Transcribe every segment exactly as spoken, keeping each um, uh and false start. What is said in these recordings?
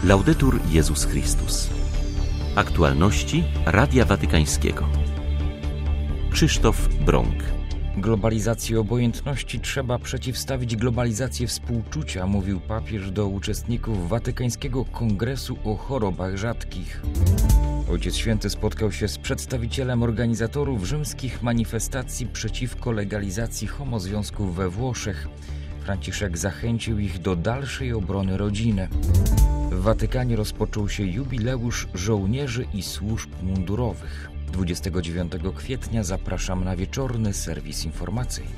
Laudetur Jezus Chrystus. Aktualności Radia Watykańskiego. Krzysztof Brąk. Globalizacji obojętności trzeba przeciwstawić globalizację współczucia, mówił papież do uczestników Watykańskiego Kongresu o chorobach rzadkich. Ojciec Święty spotkał się z przedstawicielem organizatorów rzymskich manifestacji przeciwko legalizacji homozwiązków we Włoszech. Franciszek zachęcił ich do dalszej obrony rodziny. W Watykanie rozpoczął się jubileusz żołnierzy i służb mundurowych. dwudziestego dziewiątego kwietnia zapraszam na wieczorny serwis informacyjny.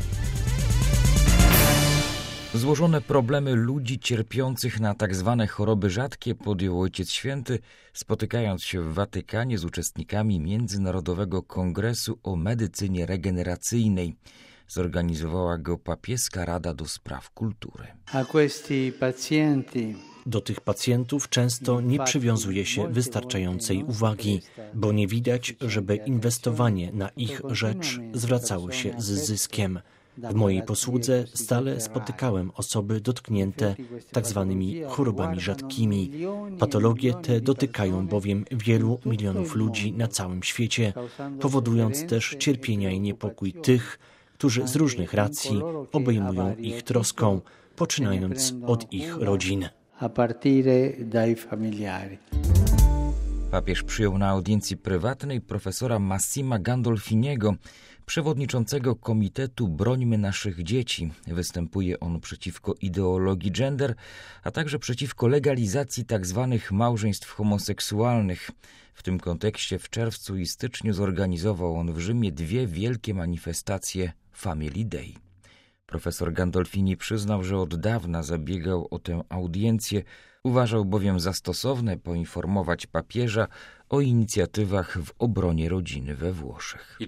Złożone problemy ludzi cierpiących na tzw. choroby rzadkie podjął Ojciec Święty, spotykając się w Watykanie z uczestnikami Międzynarodowego Kongresu o Medycynie Regeneracyjnej. Zorganizowała go Papieska Rada do Spraw Kultury. A questi pazienti Do tych pacjentów często nie przywiązuje się wystarczającej uwagi, bo nie widać, żeby inwestowanie na ich rzecz zwracało się z zyskiem. W mojej posłudze stale spotykałem osoby dotknięte tzw. chorobami rzadkimi. Patologie te dotykają bowiem wielu milionów ludzi na całym świecie, powodując też cierpienia i niepokój tych, którzy z różnych racji obejmują ich troską, poczynając od ich rodzin. a partire dai familiari. Papież przyjął na audiencji prywatnej profesora Massima Gandolfiniego, przewodniczącego Komitetu Brońmy Naszych Dzieci. Występuje on przeciwko ideologii gender, a także przeciwko legalizacji tzw. małżeństw homoseksualnych. W tym kontekście w czerwcu i styczniu zorganizował on w Rzymie dwie wielkie manifestacje Family Day. Profesor Gandolfini przyznał, że od dawna zabiegał o tę audiencję, uważał bowiem za stosowne poinformować papieża o inicjatywach w obronie rodziny we Włoszech.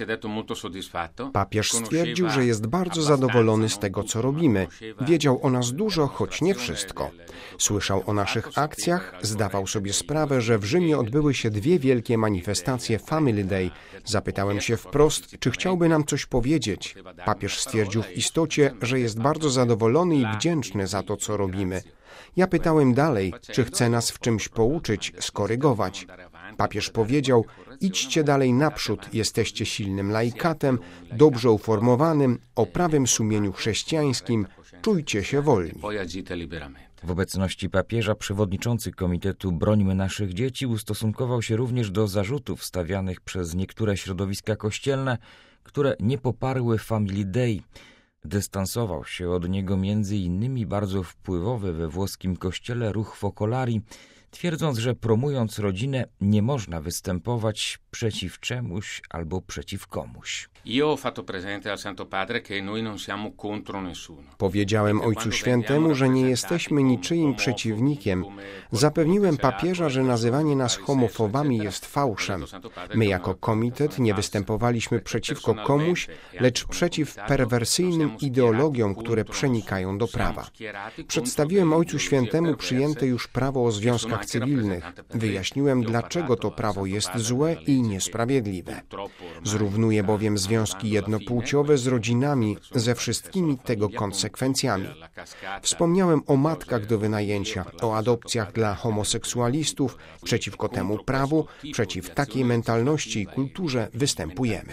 Papież stwierdził, że jest bardzo zadowolony z tego, co robimy. Wiedział o nas dużo, choć nie wszystko. Słyszał o naszych akcjach, zdawał sobie sprawę, że w Rzymie odbyły się dwie wielkie manifestacje Family Day. Zapytałem się wprost, czy chciałby nam coś powiedzieć. Papież stwierdził w istocie, że jest bardzo zadowolony i wdzięczny za to, co robimy. Ja pytałem dalej, czy chce nas w czymś pouczyć, skorygować. Papież powiedział, idźcie dalej naprzód, jesteście silnym laikatem, dobrze uformowanym, o prawym sumieniu chrześcijańskim, czujcie się wolni. W obecności papieża przewodniczący Komitetu Brońmy Naszych Dzieci ustosunkował się również do zarzutów stawianych przez niektóre środowiska kościelne, które nie poparły Family Day. Dystansował się od niego między innymi bardzo wpływowy we włoskim kościele ruch Focolari, twierdząc, że promując rodzinę nie można występować przeciw czemuś albo przeciw komuś. Powiedziałem Ojcu Świętemu, że nie jesteśmy niczyim przeciwnikiem. Zapewniłem papieża, że nazywanie nas homofobami jest fałszem. My jako komitet nie występowaliśmy przeciwko komuś, lecz przeciw perwersyjnym ideologiom, które przenikają do prawa. Przedstawiłem Ojcu Świętemu przyjęte już prawo o związkach cywilnych. Wyjaśniłem, dlaczego to prawo jest złe i niesprawiedliwe. Zrównuje bowiem związki jednopłciowe z rodzinami, ze wszystkimi tego konsekwencjami. Wspomniałem o matkach do wynajęcia, o adopcjach dla homoseksualistów. Przeciwko temu prawu, przeciw takiej mentalności i kulturze występujemy.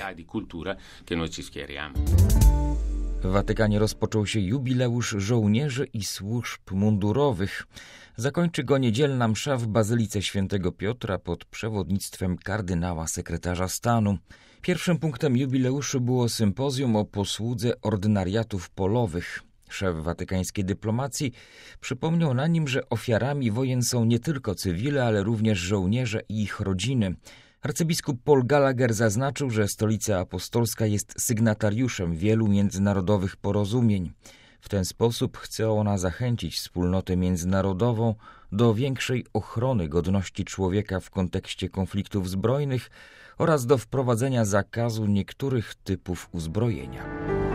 W Watykanie rozpoczął się jubileusz żołnierzy i służb mundurowych. Zakończy go niedzielna msza w Bazylice Świętego Piotra pod przewodnictwem kardynała sekretarza stanu. Pierwszym punktem jubileuszu było sympozjum o posłudze ordynariatów polowych. Szef watykańskiej dyplomacji przypomniał na nim, że ofiarami wojen są nie tylko cywile, ale również żołnierze i ich rodziny. Arcybiskup Paul Gallagher zaznaczył, że Stolica Apostolska jest sygnatariuszem wielu międzynarodowych porozumień. W ten sposób chce ona zachęcić wspólnotę międzynarodową do większej ochrony godności człowieka w kontekście konfliktów zbrojnych oraz do wprowadzenia zakazu niektórych typów uzbrojenia.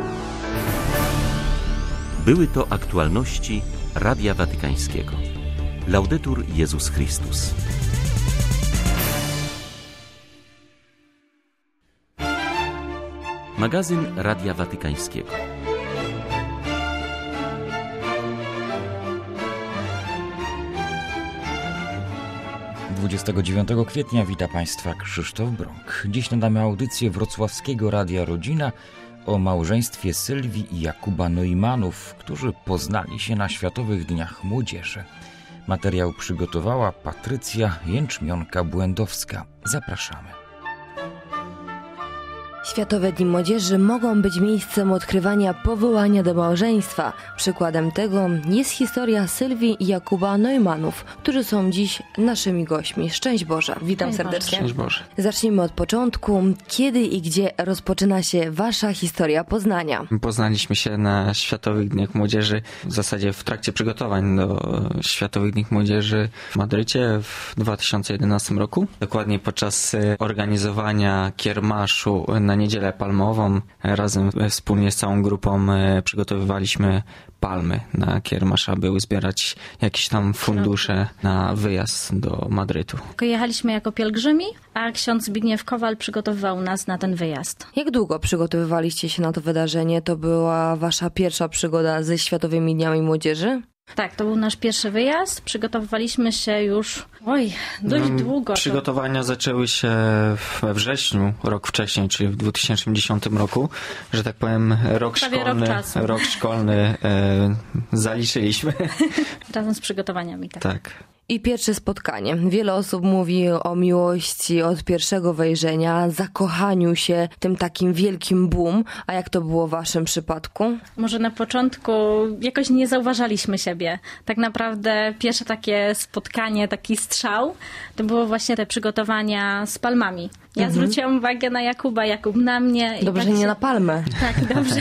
Były to aktualności Radia Watykańskiego. Laudetur Jezus Chrystus. Magazyn Radia Watykańskiego. dwudziestego dziewiątego kwietnia wita Państwa Krzysztof Brąk. Dziś nadamy audycję wrocławskiego Radia Rodzina o małżeństwie Sylwii i Jakuba Neumanów, którzy poznali się na Światowych Dniach Młodzieży. Materiał przygotowała Patrycja Jęczmionka-Błędowska. Zapraszamy. Światowe Dni Młodzieży mogą być miejscem odkrywania powołania do małżeństwa. Przykładem tego jest historia Sylwii i Jakuba Neumanów, którzy są dziś naszymi gośćmi. Szczęść Boże. Witam serdecznie. Szczęść Boże. Zacznijmy od początku. Kiedy i gdzie rozpoczyna się wasza historia poznania? Poznaliśmy się na Światowych Dniach Młodzieży, w zasadzie w trakcie przygotowań do Światowych Dni Młodzieży w Madrycie w dwa tysiące jedenastym roku. Dokładnie podczas organizowania kiermaszu na Niedzielę Palmową. Razem wspólnie z całą grupą przygotowywaliśmy palmy na kiermasz, aby uzbierać jakieś tam fundusze na wyjazd do Madrytu. Jechaliśmy jako pielgrzymi, a ksiądz Zbigniew Kowal przygotowywał nas na ten wyjazd. Jak długo przygotowywaliście się na to wydarzenie? To była wasza pierwsza przygoda ze Światowymi Dniami Młodzieży? Tak, to był nasz pierwszy wyjazd. Przygotowywaliśmy się już, oj, dość no, długo. Przygotowania zaczęły się we wrześniu, rok wcześniej, czyli w dwa tysiące dziesiątym roku, że tak powiem rok Prawie szkolny, rok, czasu. rok szkolny e, zaliczyliśmy. Razem z przygotowaniami, tak. Tak. I pierwsze spotkanie. Wiele osób mówi o miłości od pierwszego wejrzenia, zakochaniu się, tym takim wielkim boom. A jak to było w waszym przypadku? Może na początku jakoś nie zauważaliśmy siebie. Tak naprawdę pierwsze takie spotkanie, taki strzał, to było właśnie te przygotowania z palmami. Ja mhm. zwróciłam uwagę na Jakuba, Jakub na mnie. Dobrze, i tak nie się... na palmę. Tak, dobrze.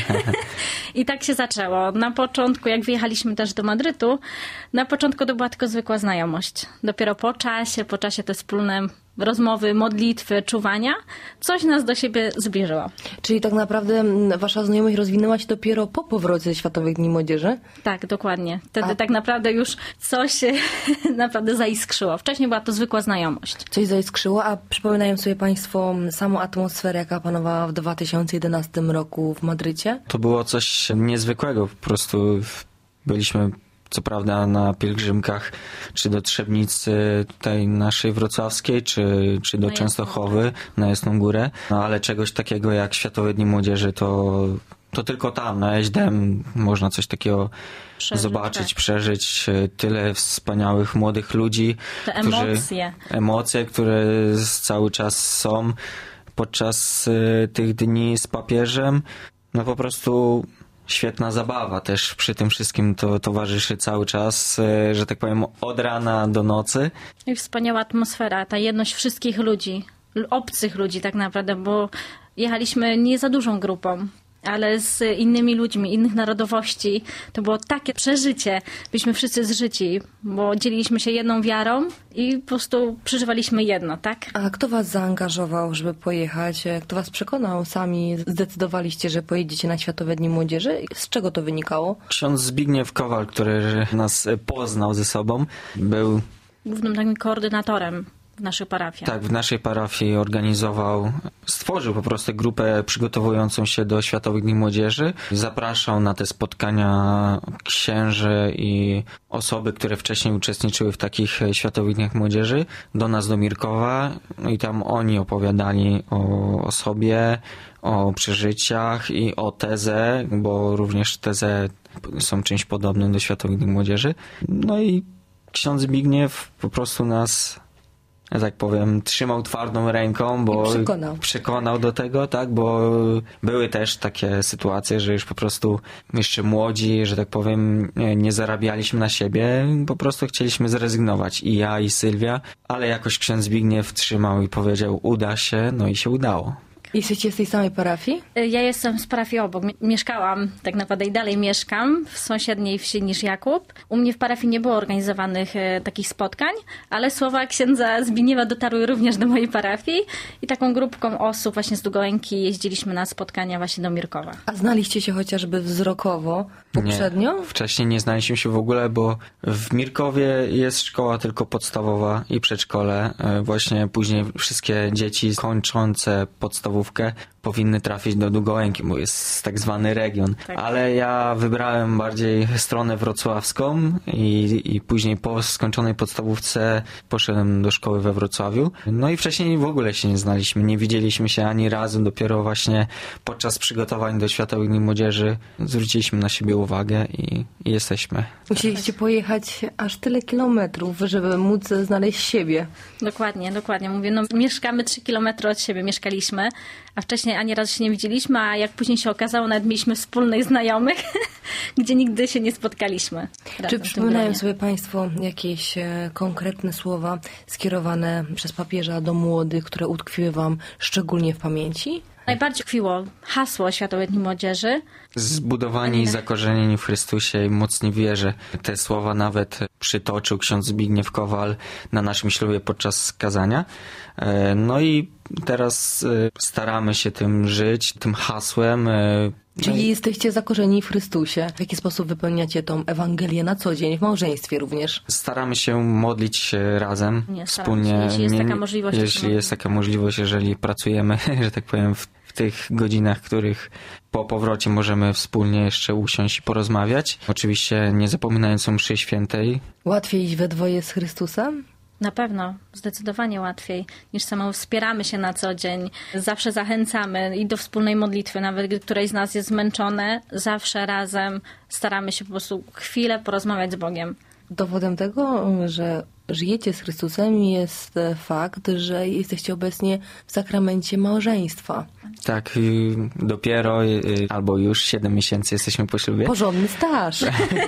I tak się zaczęło. Na początku, jak wyjechaliśmy też do Madrytu, na początku to była tylko zwykła znajomość. Dopiero po czasie, po czasie te wspólne rozmowy, modlitwy, czuwania, coś nas do siebie zbliżyło. Czyli tak naprawdę wasza znajomość rozwinęła się dopiero po powrocie ze Światowych Dni Młodzieży? Tak, dokładnie. Wtedy A... tak naprawdę już coś naprawdę zaiskrzyło. Wcześniej była to zwykła znajomość. Coś zaiskrzyło, a przypominają sobie Państwo samą atmosferę, jaka panowała w dwa tysiące jedenastym roku w Madrycie? To było coś niezwykłego. Po prostu byliśmy co prawda na pielgrzymkach, czy do Trzebnicy tej naszej wrocławskiej, czy, czy do Częstochowy, na Jasną Górę, no ale czegoś takiego jak Światowe Dni Młodzieży to, to tylko tam, na S D M można coś takiego przeżyć, zobaczyć, tak. przeżyć. Tyle wspaniałych młodych ludzi. Te którzy, emocje. Emocje, które cały czas są podczas tych dni z papieżem. No po prostu świetna zabawa też przy tym wszystkim to towarzyszy cały czas, że tak powiem od rana do nocy. I wspaniała atmosfera, ta jedność wszystkich ludzi, obcych ludzi tak naprawdę, bo jechaliśmy nie za dużą grupą, ale z innymi ludźmi, innych narodowości. To było takie przeżycie. Byliśmy wszyscy zżyci, bo dzieliliśmy się jedną wiarą i po prostu przeżywaliśmy jedno, tak? A kto was zaangażował, żeby pojechać? Kto was przekonał? Sami zdecydowaliście, że pojedziecie na Światowe Dni Młodzieży? Z czego to wynikało? Ksiądz Zbigniew Kowal, który nas poznał ze sobą, był głównym takim koordynatorem w naszej parafii. Tak, w naszej parafii organizował, stworzył po prostu grupę przygotowującą się do Światowych Dni Młodzieży. Zapraszał na te spotkania księży i osoby, które wcześniej uczestniczyły w takich Światowych Dniach Młodzieży, do nas do Mirkowa. No i tam oni opowiadali o, o sobie, o przeżyciach i o tezę, bo również teze są czymś podobnym do Światowych Dni Młodzieży. No i ksiądz Zbigniew po prostu nas, ja tak powiem, trzymał twardą ręką, bo przekonał. przekonał do tego, tak, bo były też takie sytuacje, że już po prostu jeszcze młodzi, że tak powiem, nie, nie zarabialiśmy na siebie, po prostu chcieliśmy zrezygnować i ja, i Sylwia, ale jakoś ksiądz Zbigniew trzymał i powiedział, uda się, no i się udało. Jesteście z tej samej parafii? Ja jestem z parafii obok. Mieszkałam, tak naprawdę i dalej mieszkam w sąsiedniej wsi niż Jakub. U mnie w parafii nie było organizowanych e, takich spotkań, ale słowa księdza Zbigniewa dotarły również do mojej parafii i taką grupką osób właśnie z Długołęki jeździliśmy na spotkania właśnie do Mirkowa. A znaliście się chociażby wzrokowo poprzednio? Nie, wcześniej nie znaliśmy się w ogóle, bo w Mirkowie jest szkoła tylko podstawowa i przedszkole. E, właśnie później wszystkie dzieci kończące podstawówkę powinny trafić do Długołęki, bo jest tak zwany region. Tak. Ale ja wybrałem bardziej stronę wrocławską i, i później po skończonej podstawówce poszedłem do szkoły we Wrocławiu. No i wcześniej w ogóle się nie znaliśmy, nie widzieliśmy się ani razu, dopiero właśnie podczas przygotowań do Światowych Dni Młodzieży zwróciliśmy na siebie uwagę i, i jesteśmy. Musieliście pojechać aż tyle kilometrów, żeby móc znaleźć siebie. Dokładnie, dokładnie. Mówię, no mieszkamy trzy kilometry od siebie, mieszkaliśmy, a wcześniej ani razu się nie widzieliśmy, a jak później się okazało, nawet mieliśmy wspólnych znajomych, gdzie nigdy się nie spotkaliśmy. Czy przypominają sobie Państwo jakieś e, konkretne słowa skierowane przez papieża do młodych, które utkwiły Wam szczególnie w pamięci? Najbardziej tkwiło hasło Światowych Dni Młodzieży. Zbudowani i zakorzenieni w Chrystusie i mocni w wierze. Te słowa nawet przytoczył ksiądz Zbigniew Kowal na naszym ślubie podczas kazania. No i teraz staramy się tym żyć, tym hasłem. Czyli jesteście zakorzeni w Chrystusie. W jaki sposób wypełniacie tą Ewangelię na co dzień, w małżeństwie również? Staramy się modlić się razem, Nie, wspólnie. Się, jeśli jest taka możliwość. Jeśli jest taka możliwość, jeżeli pracujemy, że tak powiem, w, w tych godzinach, w których po powrocie możemy wspólnie jeszcze usiąść i porozmawiać. Oczywiście nie zapominając o mszy świętej. Łatwiej iść we dwoje z Chrystusem? Na pewno, zdecydowanie łatwiej niż samemu. Wspieramy się na co dzień, zawsze zachęcamy i do wspólnej modlitwy, nawet gdy któreś z nas jest zmęczone, zawsze razem staramy się po prostu chwilę porozmawiać z Bogiem. Dowodem tego, że żyjecie z Chrystusem, jest fakt, że jesteście obecnie w sakramencie małżeństwa. Tak, dopiero albo już siedem miesięcy jesteśmy po ślubie. Porządny staż.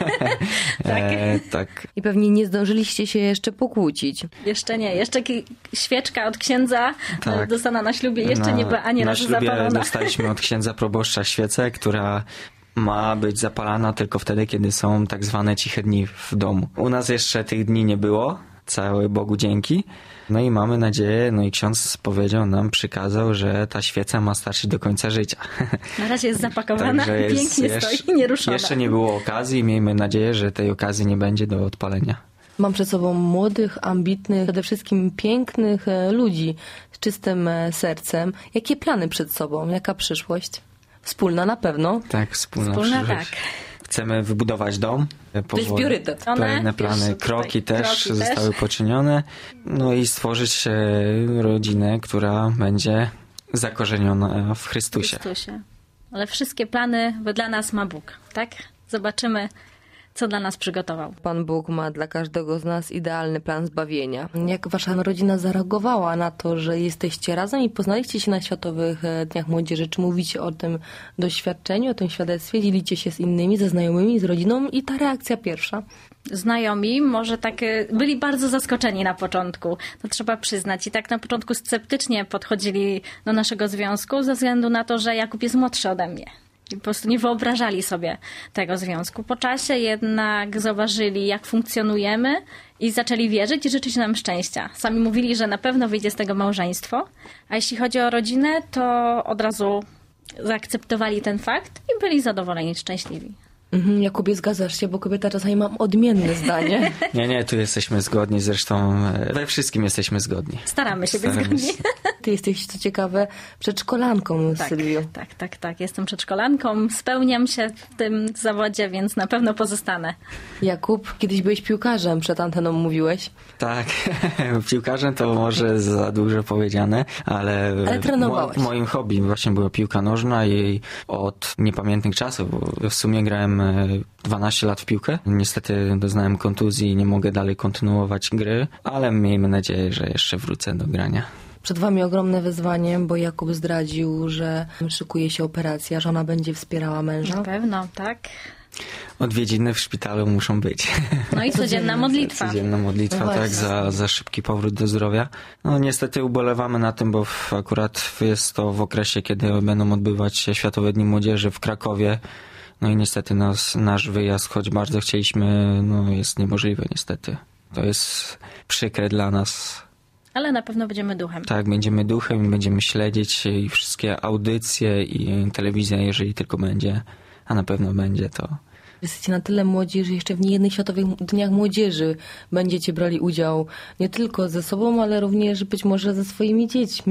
tak. E, tak. I pewnie nie zdążyliście się jeszcze pokłócić. Jeszcze nie, jeszcze ki- świeczka od księdza tak. dostana na ślubie, jeszcze na, nie była ani razu zapalona. Na ślubie dostaliśmy od księdza proboszcza świecę, która ma być zapalana tylko wtedy, kiedy są tak zwane ciche dni w domu. U nas jeszcze tych dni nie było, cały Bogu dzięki. No i mamy nadzieję, no i ksiądz powiedział nam, przykazał, że ta świeca ma starczyć do końca życia. Na razie jest zapakowana, jest, pięknie jeszcze, stoi, nieruszona. Jeszcze nie było okazji, miejmy nadzieję, że tej okazji nie będzie do odpalenia. Mam przed sobą młodych, ambitnych, przede wszystkim pięknych ludzi z czystym sercem. Jakie plany przed sobą? Jaka przyszłość? Wspólna na pewno. Tak, wspólna, wspólna przyszłość. Tak. Chcemy wybudować dom. To jest priorytet. Kolejne plany, kroki też kroki zostały też. poczynione. No i stworzyć rodzinę, która będzie zakorzeniona w Chrystusie. W Chrystusie. Ale wszystkie plany dla nas ma Bóg, tak? Zobaczymy, co dla nas przygotował. Pan Bóg ma dla każdego z nas idealny plan zbawienia. Jak wasza rodzina zareagowała na to, że jesteście razem i poznaliście się na Światowych Dniach Młodzieży? Czy mówicie o tym doświadczeniu, o tym świadectwie? Dzielicie się z innymi, ze znajomymi, z rodziną? I ta reakcja pierwsza? Znajomi może tak byli bardzo zaskoczeni na początku, to trzeba przyznać. I tak na początku sceptycznie podchodzili do naszego związku ze względu na to, że Jakub jest młodszy ode mnie. I po prostu nie wyobrażali sobie tego związku. Po czasie jednak zauważyli, jak funkcjonujemy i zaczęli wierzyć i życzyć nam szczęścia. Sami mówili, że na pewno wyjdzie z tego małżeństwo. A jeśli chodzi o rodzinę, to od razu zaakceptowali ten fakt i byli zadowoleni, szczęśliwi. Mhm, Jakubie, zgadzasz się, bo kobieta czasami ma odmienne zdanie. Nie, nie, tu jesteśmy zgodni, zresztą we wszystkim jesteśmy zgodni. Staramy się być Staramy zgodni. się. Ty jesteś, co ciekawe, przedszkolanką, Tak, Sylwiu. tak, tak, tak. Jestem przedszkolanką, spełniam się w tym zawodzie, więc na pewno pozostanę. Jakub, kiedyś byłeś piłkarzem, przed anteną mówiłeś. Tak, piłkarzem to może za dużo powiedziane, ale, ale trenowałeś. Mo- moim hobby właśnie była piłka nożna i od niepamiętnych czasów, bo w sumie grałem dwanaście lat w piłkę. Niestety doznałem kontuzji i nie mogę dalej kontynuować gry, ale miejmy nadzieję, że jeszcze wrócę do grania. Przed wami ogromne wyzwanie, bo Jakub zdradził, że szykuje się operacja, żona będzie wspierała męża. Na pewno, tak. Odwiedziny w szpitalu muszą być. No i codzienna modlitwa. Codzienna modlitwa, no tak, za, za szybki powrót do zdrowia. No niestety ubolewamy na tym, bo w, akurat jest to w okresie, kiedy będą odbywać się Światowe Dni Młodzieży w Krakowie. No i niestety nas, nasz wyjazd, choć bardzo chcieliśmy, no jest niemożliwy niestety. To jest przykre dla nas. Ale na pewno będziemy duchem. Tak, będziemy duchem i będziemy śledzić i wszystkie audycje i telewizja, jeżeli tylko będzie, a na pewno będzie to. Jesteście na tyle młodzi, że jeszcze w niejednych Światowych Dniach Młodzieży będziecie brali udział nie tylko ze sobą, ale również być może ze swoimi dziećmi.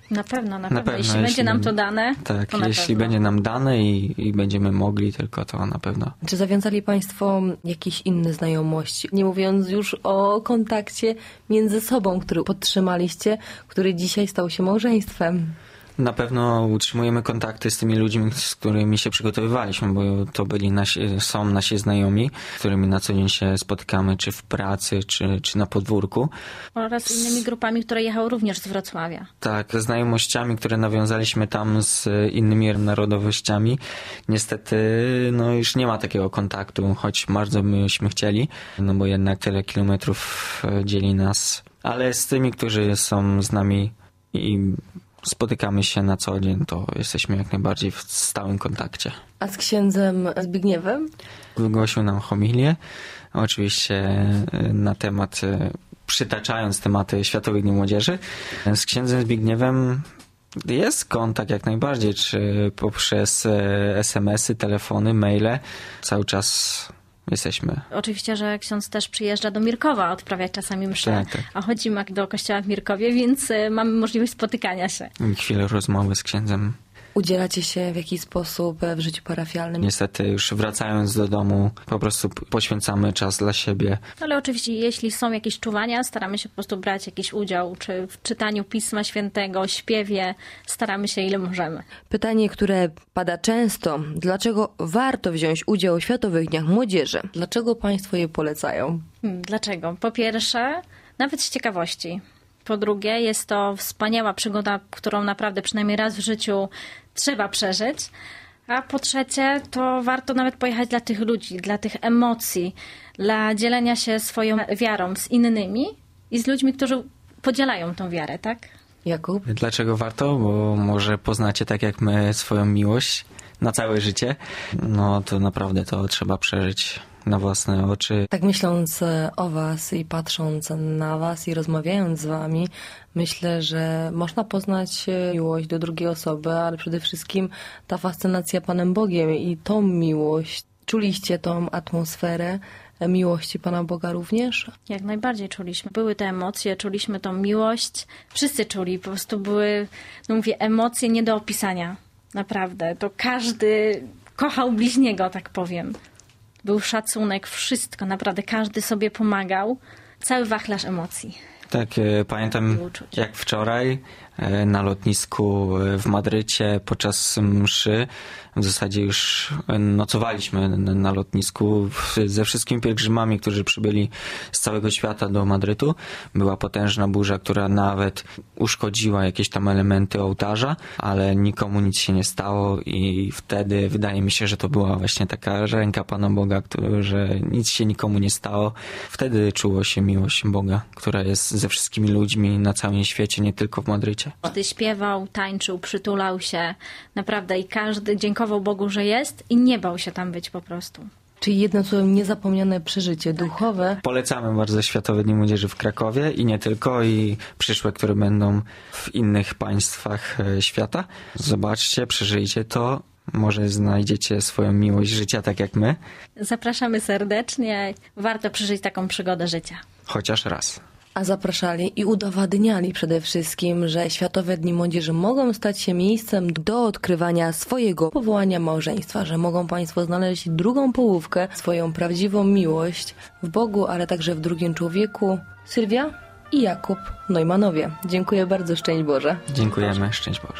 Na pewno, na, na pewno. pewno. Jeśli, jeśli będzie nam to dane, tak, to na jeśli pewno. będzie nam dane i, i będziemy mogli, tylko to na pewno. Czy zawiązali Państwo jakieś inne znajomości? Nie mówiąc już o kontakcie między sobą, który podtrzymaliście, który dzisiaj stał się małżeństwem. Na pewno utrzymujemy kontakty z tymi ludźmi, z którymi się przygotowywaliśmy, bo to byli nasi, są nasi znajomi, z którymi na co dzień się spotykamy, czy w pracy, czy, czy na podwórku. Oraz innymi grupami, które jechały również z Wrocławia. Tak, znajomościami, które nawiązaliśmy tam z innymi narodowościami. Niestety, no już nie ma takiego kontaktu, choć bardzo byśmy chcieli, no bo jednak tyle kilometrów dzieli nas. Ale z tymi, którzy są z nami i spotykamy się na co dzień, to jesteśmy jak najbardziej w stałym kontakcie. A z księdzem Zbigniewem? Wygłosił nam homilię, oczywiście na temat, przytaczając tematy Światowych Dni Młodzieży. Z księdzem Zbigniewem jest kontakt jak najbardziej, czy poprzez es em esy, telefony, maile. Cały czas jesteśmy. Oczywiście, że ksiądz też przyjeżdża do Mirkowa odprawiać czasami mszę, Tak, tak. a chodzimy do kościoła w Mirkowie, więc mamy możliwość spotykania się. I chwilę rozmowy z księdzem. Udzielacie się w jakiś sposób w życiu parafialnym? Niestety już wracając do domu po prostu poświęcamy czas dla siebie. Ale oczywiście jeśli są jakieś czuwania, staramy się po prostu brać jakiś udział, czy w czytaniu Pisma Świętego, śpiewie, staramy się ile możemy. Pytanie, które pada często. Dlaczego warto wziąć udział w Światowych Dniach Młodzieży? Dlaczego Państwo je polecają? Hmm, dlaczego? Po pierwsze, nawet z ciekawości. Po drugie, jest to wspaniała przygoda, którą naprawdę przynajmniej raz w życiu trzeba przeżyć. A po trzecie, to warto nawet pojechać dla tych ludzi, dla tych emocji, dla dzielenia się swoją wiarą z innymi i z ludźmi, którzy podzielają tą wiarę, tak? Jakub? Dlaczego warto? Bo może poznacie tak jak my swoją miłość na całe życie. No to naprawdę to trzeba przeżyć na własne oczy. Tak myśląc o Was i patrząc na Was i rozmawiając z Wami, myślę, że można poznać miłość do drugiej osoby, ale przede wszystkim ta fascynacja Panem Bogiem i tą miłość. Czuliście tą atmosferę miłości Pana Boga również? Jak najbardziej czuliśmy. Były te emocje, czuliśmy tą miłość. Wszyscy czuli, po prostu były, no mówię, emocje nie do opisania. Naprawdę. To każdy kochał bliźniego, tak powiem. Był szacunek, wszystko, naprawdę każdy sobie pomagał. Cały wachlarz emocji. Tak, pamiętam jak wczoraj na lotnisku w Madrycie podczas mszy, w zasadzie już nocowaliśmy na lotnisku ze wszystkimi pielgrzymami, którzy przybyli z całego świata do Madrytu. Była potężna burza, która nawet uszkodziła jakieś tam elementy ołtarza, ale nikomu nic się nie stało i wtedy wydaje mi się, że to była właśnie taka ręka Pana Boga, że nic się nikomu nie stało. Wtedy czuło się miłość Boga, która jest ze wszystkimi ludźmi na całym świecie, nie tylko w Madrycie. Każdy śpiewał, tańczył, przytulał się, naprawdę i każdy dziękował Bogu, że jest i nie bał się tam być po prostu. Czyli jedno słowem niezapomniane przeżycie duchowe. Polecamy bardzo Światowe Dni Młodzieży w Krakowie i nie tylko, i przyszłe, które będą w innych państwach świata. Zobaczcie, przeżyjcie to. Może znajdziecie swoją miłość życia tak jak my. Zapraszamy serdecznie. Warto przeżyć taką przygodę życia. Chociaż raz. A zapraszali i udowadniali przede wszystkim, że Światowe Dni Młodzieży mogą stać się miejscem do odkrywania swojego powołania małżeństwa, że mogą Państwo znaleźć drugą połówkę, swoją prawdziwą miłość w Bogu, ale także w drugim człowieku. Sylwia i Jakub Neumannowie. Dziękuję bardzo, szczęść Boże. Dziękujemy, szczęść Boże.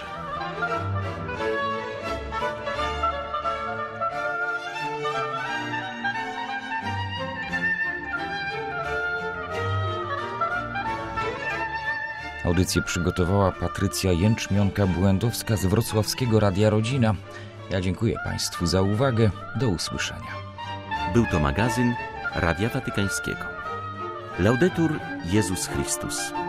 Audycję przygotowała Patrycja Jęczmionka-Błędowska z wrocławskiego Radia Rodzina. Ja dziękuję Państwu za uwagę. Do usłyszenia. Był to magazyn Radia Watykańskiego. Laudetur Jezus Chrystus.